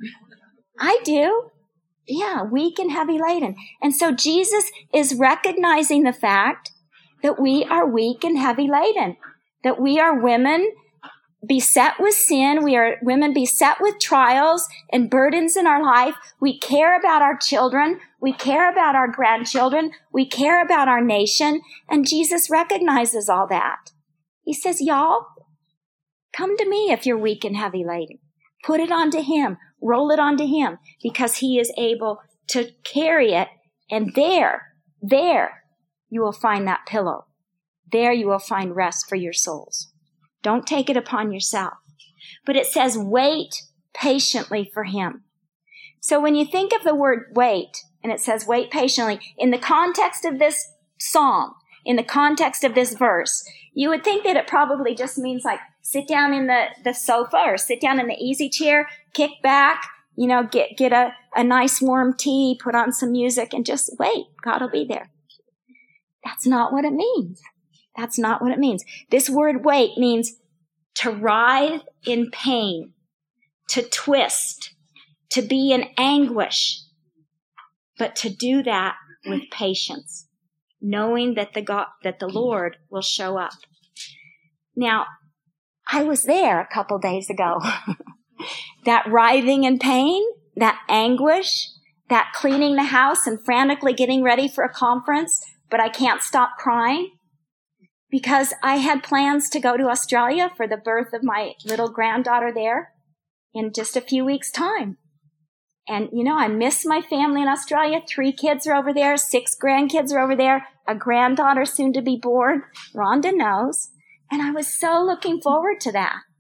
I do. Yeah, weak and heavy laden. And so Jesus is recognizing the fact that we are weak and heavy laden, that we are women beset with sin. We are women beset with trials and burdens in our life. We care about our children. We care about our grandchildren. We care about our nation. And Jesus recognizes all that. He says, y'all, come to me if you're weak and heavy laden. Put it onto him. Roll it onto him, because he is able to carry it. And there you will find that pillow. There you will find rest for your souls. Don't take it upon yourself. But it says, wait patiently for him. So when you think of the word wait, and it says wait patiently, in the context of this psalm, in the context of this verse, you would think that it probably just means like sit down in the sofa or sit down in the easy chair, kick back, get a nice warm tea, put on some music, and just wait. God will be there. That's not what it means. That's not what it means. This word wait means to writhe in pain, to twist, to be in anguish, but to do that with patience, knowing that the Lord will show up. Now, I was there a couple days ago. That writhing in pain, that anguish, that cleaning the house and frantically getting ready for a conference, but I can't stop crying because I had plans to go to Australia for the birth of my little granddaughter there in just a few weeks' time. And, I miss my family in Australia. 3 kids are over there. 6 grandkids are over there. A granddaughter soon to be born. Rhonda knows. And I was so looking forward to that.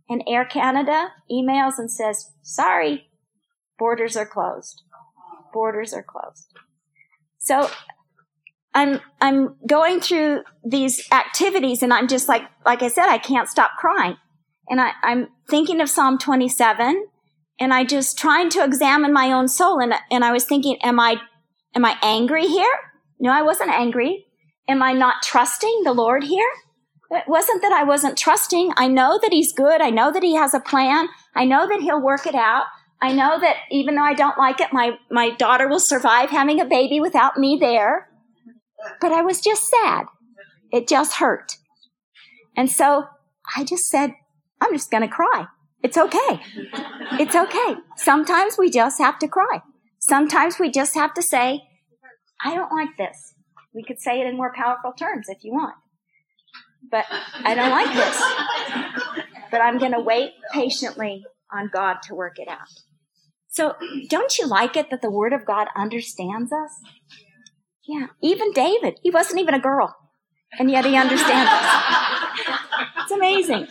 And Air Canada emails and says, sorry, borders are closed. Borders are closed. So I'm going through these activities, and I'm just like I said, I can't stop crying. And I'm thinking of Psalm 27, and I just trying to examine my own soul. And I was thinking, am I angry here? No, I wasn't angry. Am I not trusting the Lord here? It wasn't that I wasn't trusting. I know that he's good. I know that he has a plan. I know that he'll work it out. I know that even though I don't like it, my daughter will survive having a baby without me there. But I was just sad. It just hurt. And so I just said, I'm just going to cry. It's okay. It's okay. Sometimes we just have to cry. Sometimes we just have to say, I don't like this. We could say it in more powerful terms if you want. But I don't like this. But I'm going to wait patiently on God to work it out. So don't you like it that the Word of God understands us? Yeah. Even David, he wasn't even a girl. And yet he understands us. It's amazing.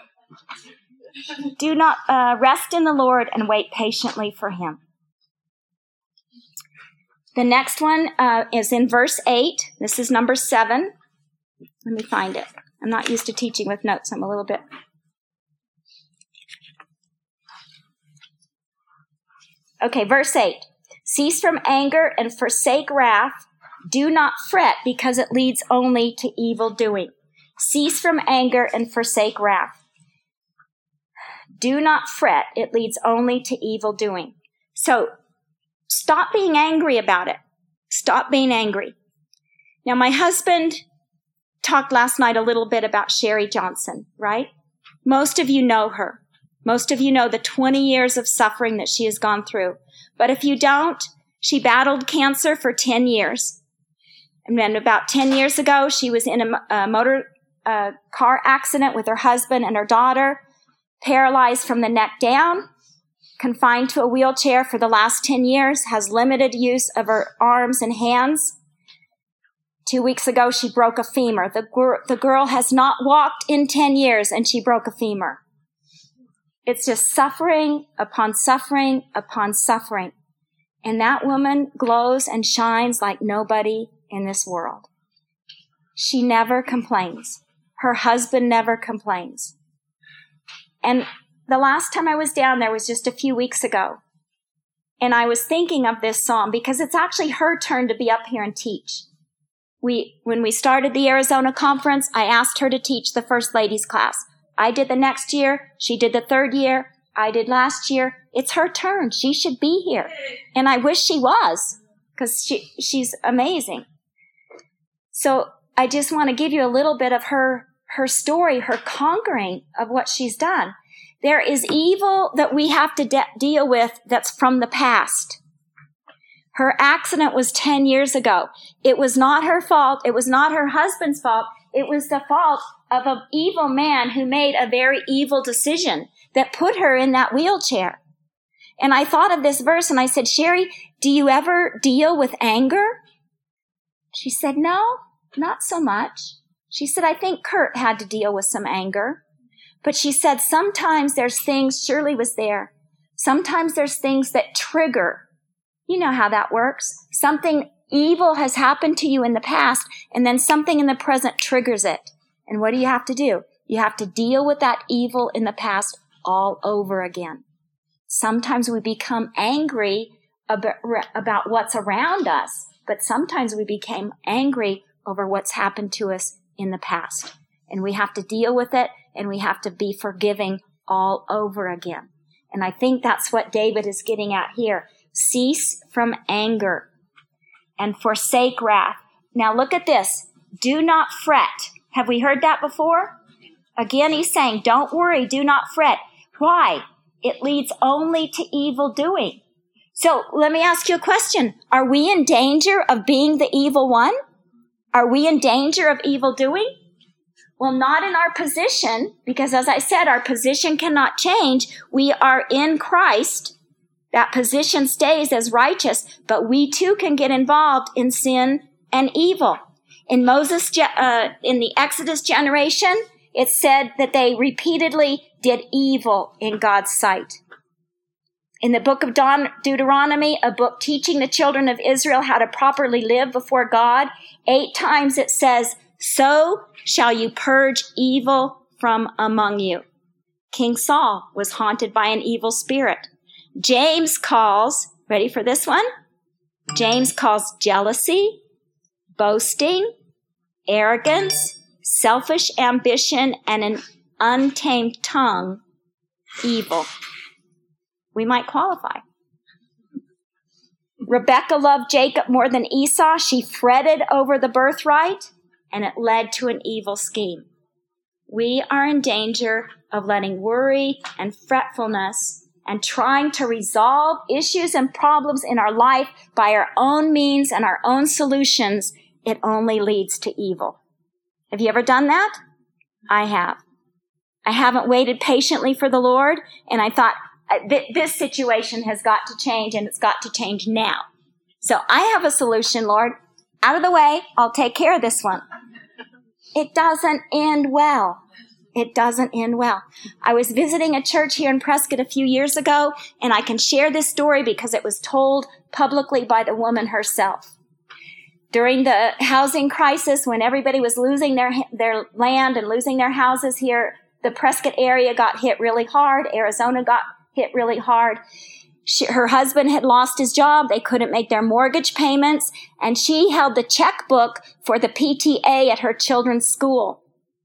Do not rest in the Lord and wait patiently for him. The next one is in verse 8. This is number 7. Let me find it. I'm not used to teaching with notes. I'm a little bit. Okay, verse 8. Cease from anger and forsake wrath. Do not fret, because it leads only to evil doing. Cease from anger and forsake wrath. Do not fret, it leads only to evil doing. So stop being angry about it. Stop being angry. Now, my husband talked last night a little bit about Sherry Johnson, right? Most of you know her. Most of you know the 20 years of suffering that she has gone through. But if you don't, she battled cancer for 10 years. And then about 10 years ago, she was in a motor car accident with her husband and her daughter, paralyzed from the neck down, confined to a wheelchair for the last 10 years, has limited use of her arms and hands. 2 weeks ago, she broke a femur. The girl has not walked in 10 years, and she broke a femur. It's just suffering upon suffering upon suffering. And that woman glows and shines like nobody in this world. She never complains. Her husband never complains. And the last time I was down there was just a few weeks ago. And I was thinking of this psalm because it's actually her turn to be up here and teach. When we started the Arizona conference, I asked her to teach the First Ladies class. I did the next year. She did the third year. I did last year. It's her turn. She should be here. And I wish she was, because she's amazing. So I just want to give you a little bit of her story, her conquering of what she's done. There is evil that we have to deal with that's from the past. Her accident was 10 years ago. It was not her fault. It was not her husband's fault. It was the fault of an evil man who made a very evil decision that put her in that wheelchair. And I thought of this verse and I said, Sherry, do you ever deal with anger? She said, no, not so much. She said, I think Kurt had to deal with some anger. But she said, sometimes there's things, Shirley was there, sometimes there's things that trigger. You know how that works. Something evil has happened to you in the past, and then something in the present triggers it. And what do you have to do? You have to deal with that evil in the past all over again. Sometimes we become angry about what's around us, but sometimes we became angry over what's happened to us in the past. And we have to deal with it, and we have to be forgiving all over again. And I think that's what David is getting at here. Cease from anger and forsake wrath. Now look at this. Do not fret. Have we heard that before? Again, he's saying, don't worry, do not fret. Why? It leads only to evil doing. So let me ask you a question. Are we in danger of being the evil one? Are we in danger of evil doing? Well, not in our position, because as I said, our position cannot change. We are in Christ. That position stays as righteous, but we too can get involved in sin and evil. In in the Exodus generation, it said that they repeatedly did evil in God's sight. In the book of Deuteronomy, a book teaching the children of Israel how to properly live before God, 8 times it says, "So shall you purge evil from among you." King Saul was haunted by an evil spirit. James calls, ready for this one? James calls jealousy, boasting, arrogance, selfish ambition, and an untamed tongue evil. We might qualify. Rebekah loved Jacob more than Esau. She fretted over the birthright, and it led to an evil scheme. We are in danger of letting worry and fretfulness and trying to resolve issues and problems in our life by our own means and our own solutions. It only leads to evil. Have you ever done that? I have. I haven't waited patiently for the Lord, and I thought, this situation has got to change, and it's got to change now. So I have a solution, Lord. Out of the way, I'll take care of this one. It doesn't end well. It doesn't end well. I was visiting a church here in Prescott a few years ago, and I can share this story because it was told publicly by the woman herself. During the housing crisis, when everybody was losing their land and losing their houses here, the Prescott area got hit really hard. Arizona got hit really hard. Her husband had lost his job. They couldn't make their mortgage payments, and she held the checkbook for the PTA at her children's school.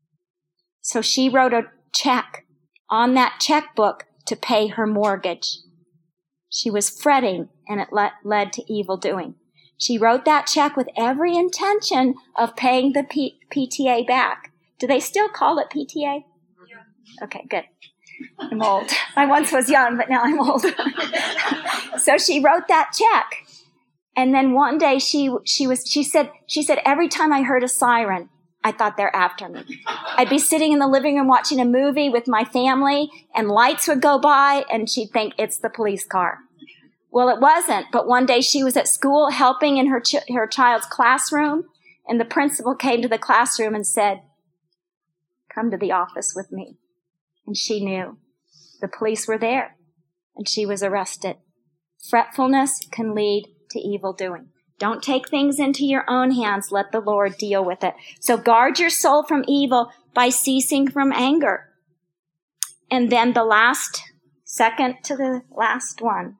So she wrote a check on that checkbook to pay her mortgage. She was fretting, and it led to evil doing. She wrote that check with every intention of paying the PTA back. Do they still call it PTA? Yeah. Okay, good. I'm old. I once was young, but now I'm old. So she wrote that check. And then one day she said, every time I heard a siren, I thought they're after me. I'd be sitting in the living room watching a movie with my family, and lights would go by, and she'd think it's the police car. Well, it wasn't, but one day she was at school helping in her child's classroom, and the principal came to the classroom and said, "Come to the office with me." And she knew. The police were there, and she was arrested. Fretfulness can lead to evil doing. Don't take things into your own hands. Let the Lord deal with it. So guard your soul from evil by ceasing from anger. And then second to the last one,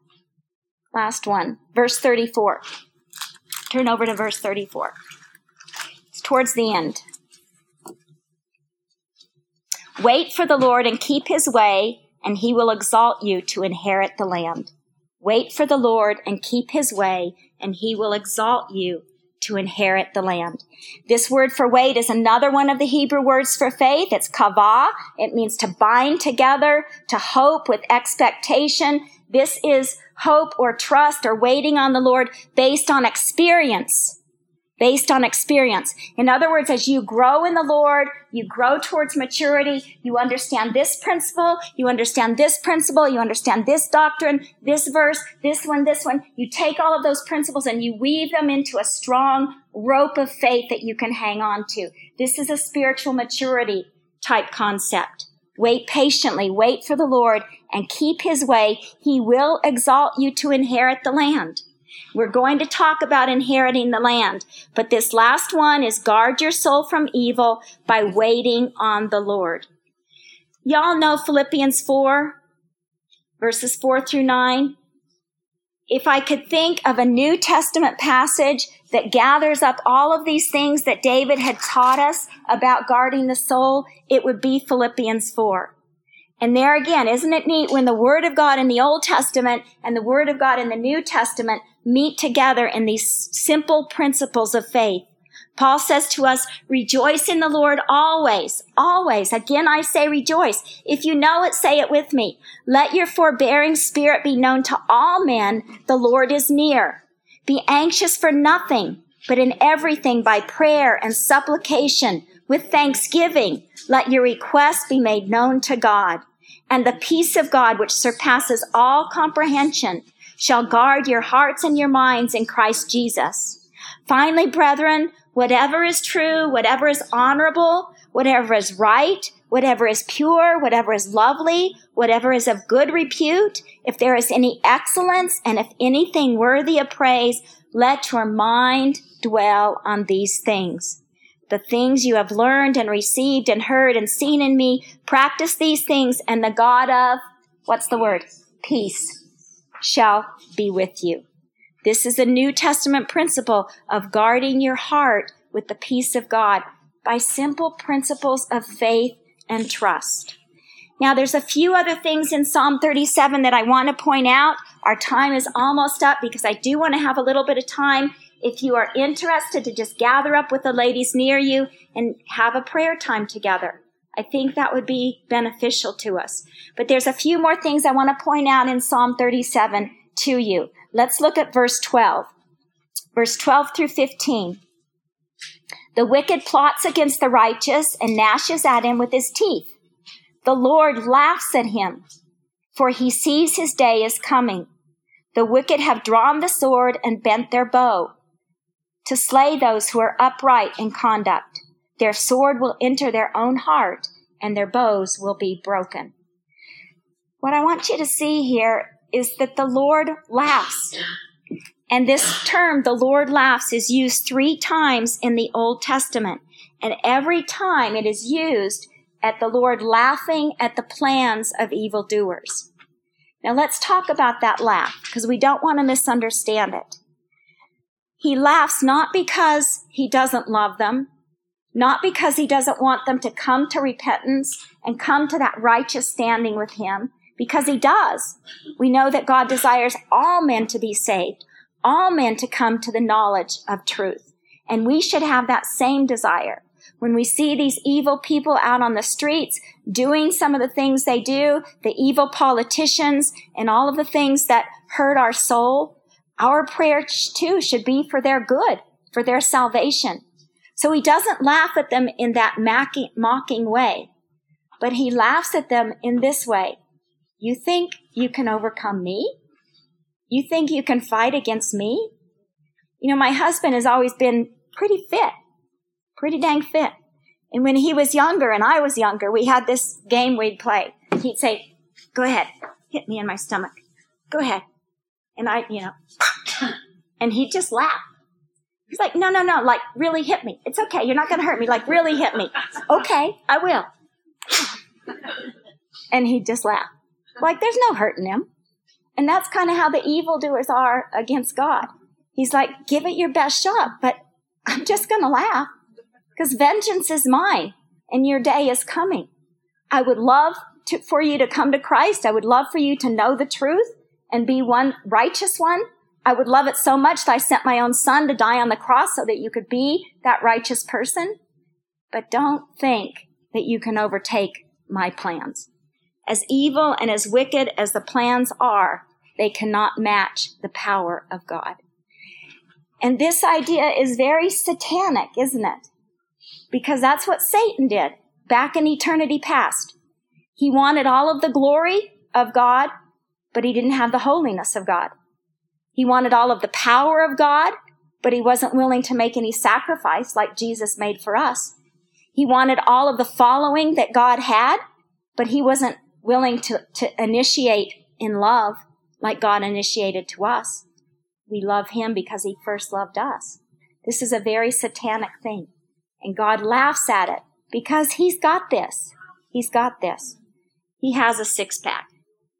verse 34. Turn over to verse 34. It's towards the end. Wait for the Lord and keep his way, and he will exalt you to inherit the land. Wait for the Lord and keep his way, and he will exalt you to inherit the land. This word for wait is another one of the Hebrew words for faith. It's kavah. It means to bind together, to hope with expectation. This is hope or trust or waiting on the Lord based on experience. Based on experience. In other words, as you grow in the Lord, you grow towards maturity, you understand this principle, you understand this principle, you understand this doctrine, this verse, this one. You take all of those principles and you weave them into a strong rope of faith that you can hang on to. This is a spiritual maturity type concept. Wait patiently, wait for the Lord, and keep his way. He will exalt you to inherit the land. We're going to talk about inheriting the land, but this last one is guard your soul from evil by waiting on the Lord. Y'all know Philippians 4, verses 4 through 9. If I could think of a New Testament passage that gathers up all of these things that David had taught us about guarding the soul, it would be Philippians 4. And there again, isn't it neat when the Word of God in the Old Testament and the Word of God in the New Testament meet together in these simple principles of faith? Paul says to us, rejoice in the Lord always, always. Again, I say rejoice. If you know it, say it with me. Let your forbearing spirit be known to all men. The Lord is near. Be anxious for nothing, but in everything by prayer and supplication with thanksgiving, let your requests be made known to God. And the peace of God, which surpasses all comprehension, shall guard your hearts and your minds in Christ Jesus. Finally, brethren, whatever is true, whatever is honorable, whatever is right, whatever is pure, whatever is lovely, whatever is of good repute, if there is any excellence, and if anything worthy of praise, let your mind dwell on these things. The things you have learned and received and heard and seen in me, practice these things, and the God of, what's the word? Peace shall be with you. This is a New Testament principle of guarding your heart with the peace of God by simple principles of faith and trust. Now, there's a few other things in Psalm 37 that I want to point out. Our time is almost up because I do want to have a little bit of time. If you are interested, to just gather up with the ladies near you and have a prayer time together. I think that would be beneficial to us. But there's a few more things I want to point out in Psalm 37 to you. Let's look at verse 12. Verse 12 through 15. The wicked plots against the righteous and gnashes at him with his teeth. The Lord laughs at him, for he sees his day is coming. The wicked have drawn the sword and bent their bow to slay those who are upright in conduct. Their sword will enter their own heart, and their bows will be broken. What I want you to see here is that the Lord laughs. And this term, the Lord laughs, is used 3 times in the Old Testament. And every time it is used at the Lord laughing at the plans of evildoers. Now let's talk about that laugh, because we don't want to misunderstand it. He laughs not because he doesn't love them, not because he doesn't want them to come to repentance and come to that righteous standing with him, because he does. We know that God desires all men to be saved, all men to come to the knowledge of truth. And we should have that same desire. When we see these evil people out on the streets doing some of the things they do, the evil politicians and all of the things that hurt our soul, our prayer too should be for their good, for their salvation. So he doesn't laugh at them in that mocking way, but he laughs at them in this way. You think you can overcome me? You think you can fight against me? You know, my husband has always been pretty fit, pretty dang fit. And when he was younger and I was younger, we had this game we'd play. He'd say, go ahead, hit me in my stomach. Go ahead. And and he'd just laugh. He's like, no, like really hit me. It's okay. You're not going to hurt me. Like really hit me. Okay, I will. And he'd just laugh. Like there's no hurting him. And that's kind of how the evildoers are against God. He's like, give it your best shot, but I'm just going to laugh because vengeance is mine and your day is coming. I would love for you to come to Christ. I would love for you to know the truth and be one righteous one. I would love it so much that I sent my own son to die on the cross so that you could be that righteous person. But don't think that you can overtake my plans. As evil and as wicked as the plans are, they cannot match the power of God. And this idea is very satanic, isn't it? Because that's what Satan did back in eternity past. He wanted all of the glory of God, but he didn't have the holiness of God. He wanted all of the power of God, but he wasn't willing to make any sacrifice like Jesus made for us. He wanted all of the following that God had, but he wasn't willing to initiate in love like God initiated to us. We love him because he first loved us. This is a very satanic thing. And God laughs at it because he's got this. He's got this. He has a 6-pack.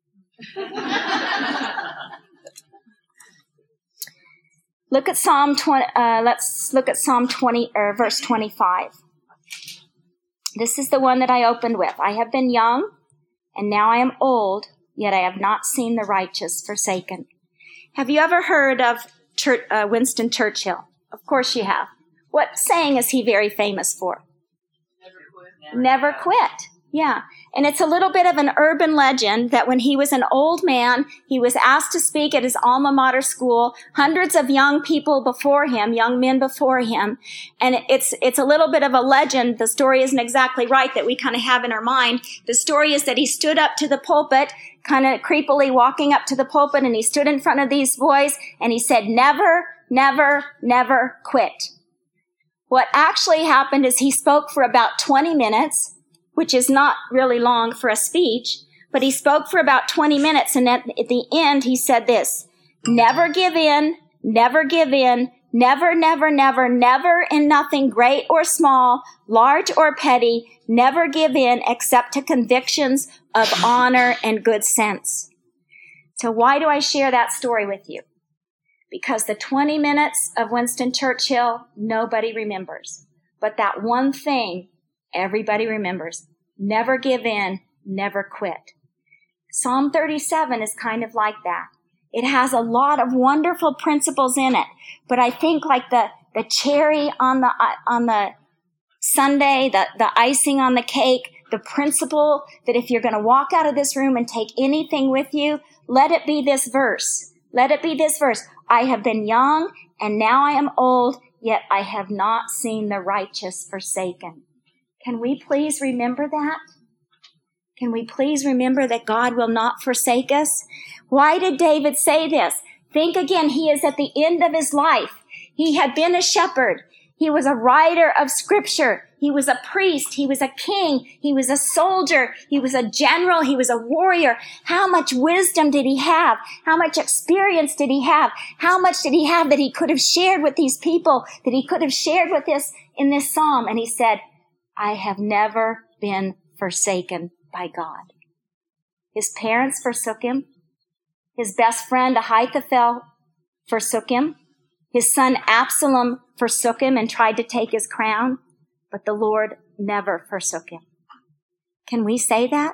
Look at Psalm 20. Let's look at Psalm 20 or verse 25. This is the one that I opened with. I have been young, and now I am old, yet I have not seen the righteous forsaken. Have you ever heard of Winston Churchill? Of course you have. What saying is he very famous for? Never quit. Never quit. Yeah. And it's a little bit of an urban legend that when he was an old man, he was asked to speak at his alma mater school, hundreds of young people before him, young men before him. And it's a little bit of a legend. The story isn't exactly right that we kind of have in our mind. The story is that he stood up to the pulpit, kind of creepily walking up to the pulpit, and he stood in front of these boys and he said, never, never, never quit. What actually happened is he spoke for about 20 minutes. which is not really long for a speech, but he spoke for about 20 minutes. And at the end, he said this: never give in, never give in, never, never, never, never in nothing great or small, large or petty, never give in except to convictions of honor and good sense. So why do I share that story with you? Because the 20 minutes of Winston Churchill, nobody remembers. But that one thing, everybody remembers. Never give in, never quit. Psalm 37 is kind of like that. It has a lot of wonderful principles in it. But I think like the cherry on the sundae, the icing on the cake, the principle that if you're going to walk out of this room and take anything with you, let it be this verse. Let it be this verse. I have been young and now I am old, yet I have not seen the righteous forsaken. Can we please remember that? Can we please remember that God will not forsake us? Why did David say this? Think again, he is at the end of his life. He had been a shepherd. He was a writer of scripture. He was a priest. He was a king. He was a soldier. He was a general. He was a warrior. How much wisdom did he have? How much experience did he have? How much did he have that he could have shared with these people, that he could have shared with this in this psalm? And he said, I have never been forsaken by God. His parents forsook him. His best friend Ahithophel forsook him. His son Absalom forsook him and tried to take his crown, but the Lord never forsook him. Can we say that?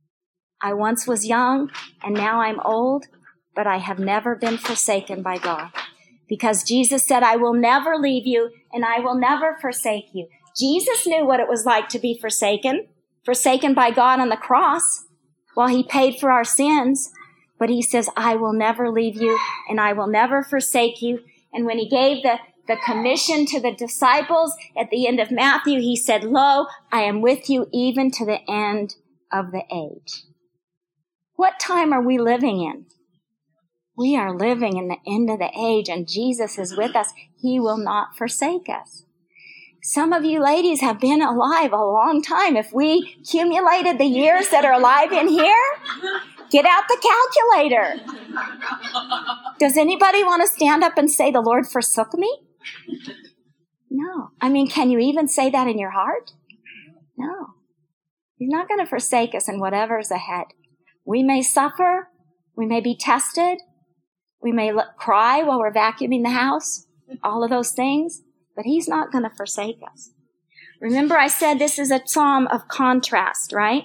I once was young and now I'm old, but I have never been forsaken by God. Because Jesus said, I will never leave you and I will never forsake you. Jesus knew what it was like to be forsaken by God on the cross while he paid for our sins. But he says, I will never leave you and I will never forsake you. And when he gave the commission to the disciples at the end of Matthew, he said, Lo, I am with you even to the end of the age. What time are we living in? We are living in the end of the age, and Jesus is with us. He will not forsake us. Some of you ladies have been alive a long time. If we accumulated the years that are alive in here, get out the calculator. Does anybody want to stand up and say, the Lord forsook me? No. I mean, can you even say that in your heart? No. He's not going to forsake us in whatever's ahead. We may suffer. We may be tested. We may cry while we're vacuuming the house. All of those things. But he's not going to forsake us. Remember I said this is a psalm of contrast, right?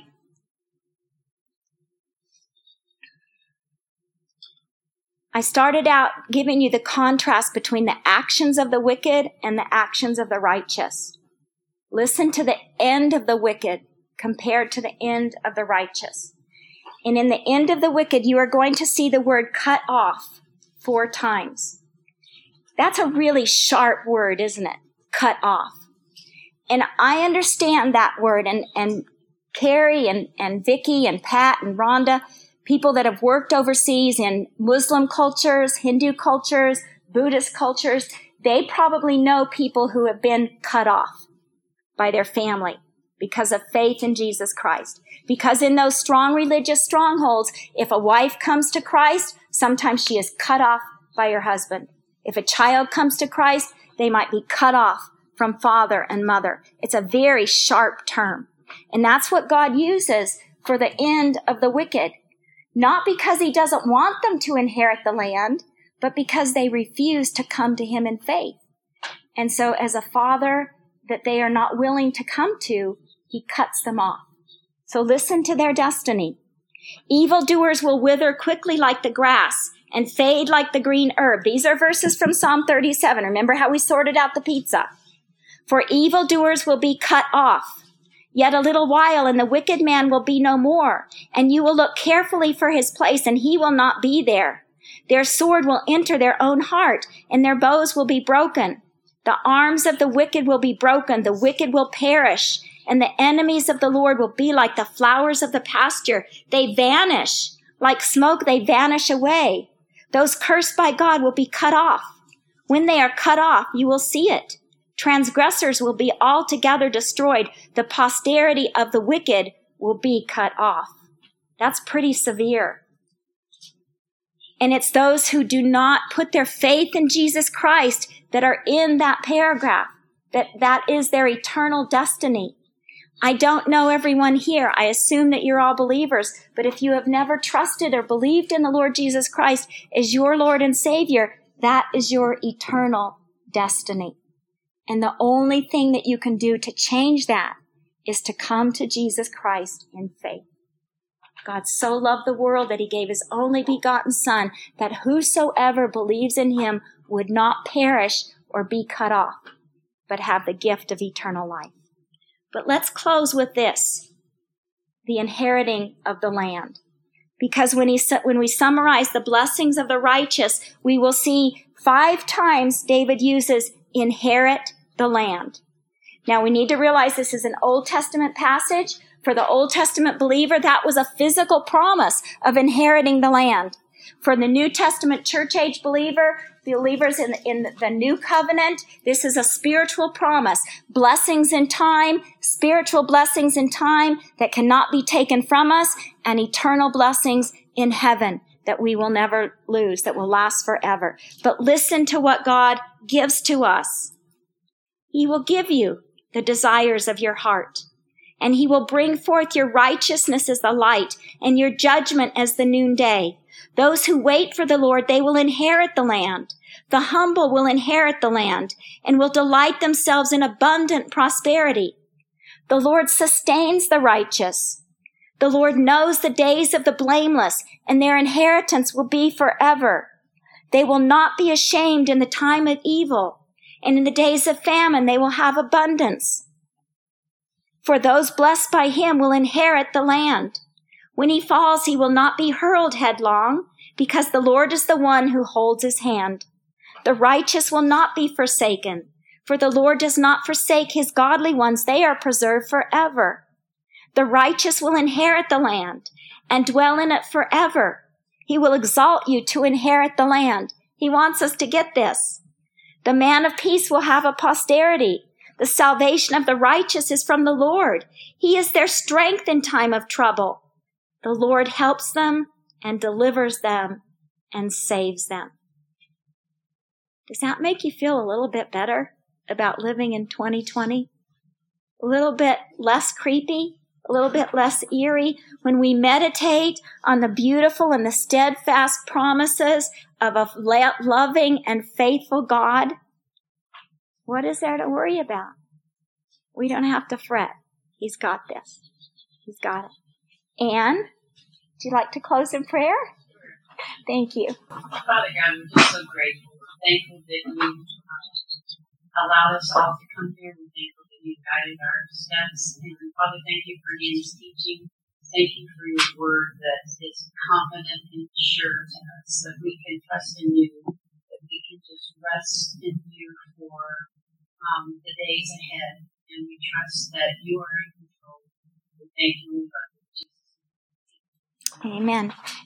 I started out giving you the contrast between the actions of the wicked and the actions of the righteous. Listen to the end of the wicked compared to the end of the righteous. And in the end of the wicked, you are going to see the word cut off 4 times. That's a really sharp word, isn't it? Cut off. And I understand that word. And Carrie and Vicky and Pat and Rhonda, people that have worked overseas in Muslim cultures, Hindu cultures, Buddhist cultures, they probably know people who have been cut off by their family because of faith in Jesus Christ. Because in those strong religious strongholds, if a wife comes to Christ, sometimes she is cut off by her husband. If a child comes to Christ, they might be cut off from father and mother. It's a very sharp term. And that's what God uses for the end of the wicked. Not because he doesn't want them to inherit the land, but because they refuse to come to him in faith. And so as a father that they are not willing to come to, he cuts them off. So listen to their destiny. Evildoers will wither quickly like the grass and fade like the green herb. These are verses from Psalm 37. Remember how we sorted out the pizza? For evildoers will be cut off. Yet a little while, and the wicked man will be no more. And you will look carefully for his place, and he will not be there. Their sword will enter their own heart, and their bows will be broken. The arms of the wicked will be broken. The wicked will perish, and the enemies of the Lord will be like the flowers of the pasture. They vanish. Like smoke, they vanish away. Those cursed by God will be cut off. When they are cut off, you will see it. Transgressors will be altogether destroyed. The posterity of the wicked will be cut off. That's pretty severe. And it's those who do not put their faith in Jesus Christ that are in that paragraph, that is their eternal destiny. I don't know everyone here. I assume that you're all believers, but if you have never trusted or believed in the Lord Jesus Christ as your Lord and Savior, that is your eternal destiny. And the only thing that you can do to change that is to come to Jesus Christ in faith. God so loved the world that he gave his only begotten Son, that whosoever believes in him would not perish or be cut off, but have the gift of eternal life. But let's close with this, the inheriting of the land. Because when we summarize the blessings of the righteous, we will see 5 times David uses inherit the land. Now we need to realize this is an Old Testament passage. For the Old Testament believer, that was a physical promise of inheriting the land. For the New Testament church age believer, believers in the new covenant, this is a spiritual promise. Blessings in time, spiritual blessings in time that cannot be taken from us, and eternal blessings in heaven that we will never lose, that will last forever. But listen to what God gives to us. He will give you the desires of your heart, and he will bring forth your righteousness as the light and your judgment as the noonday. Those who wait for the Lord, they will inherit the land. The humble will inherit the land and will delight themselves in abundant prosperity. The Lord sustains the righteous. The Lord knows the days of the blameless, and their inheritance will be forever. They will not be ashamed in the time of evil, and in the days of famine they will have abundance. For those blessed by him will inherit the land. When he falls, he will not be hurled headlong, because the Lord is the one who holds his hand. The righteous will not be forsaken, for the Lord does not forsake his godly ones. They are preserved forever. The righteous will inherit the land and dwell in it forever. He will exalt you to inherit the land. He wants us to get this. The man of peace will have a posterity. The salvation of the righteous is from the Lord. He is their strength in time of trouble. The Lord helps them and delivers them and saves them. Does that make you feel a little bit better about living in 2020? A little bit less creepy, a little bit less eerie when we meditate on the beautiful and the steadfast promises of a loving and faithful God? What is there to worry about? We don't have to fret. He's got this. He's got it. Anne, would you like to close in prayer? Thank you. Father God, we're just so grateful. Thankful that you allowed us all to come here. We're thankful that you guided our steps. And Father, thank you for Anne's teaching. Thank you for your word that is confident and sure to us, that we can trust in you, that we can just rest in you for the days ahead. And we trust that you are in control. We thank you and love you, Jesus. Amen.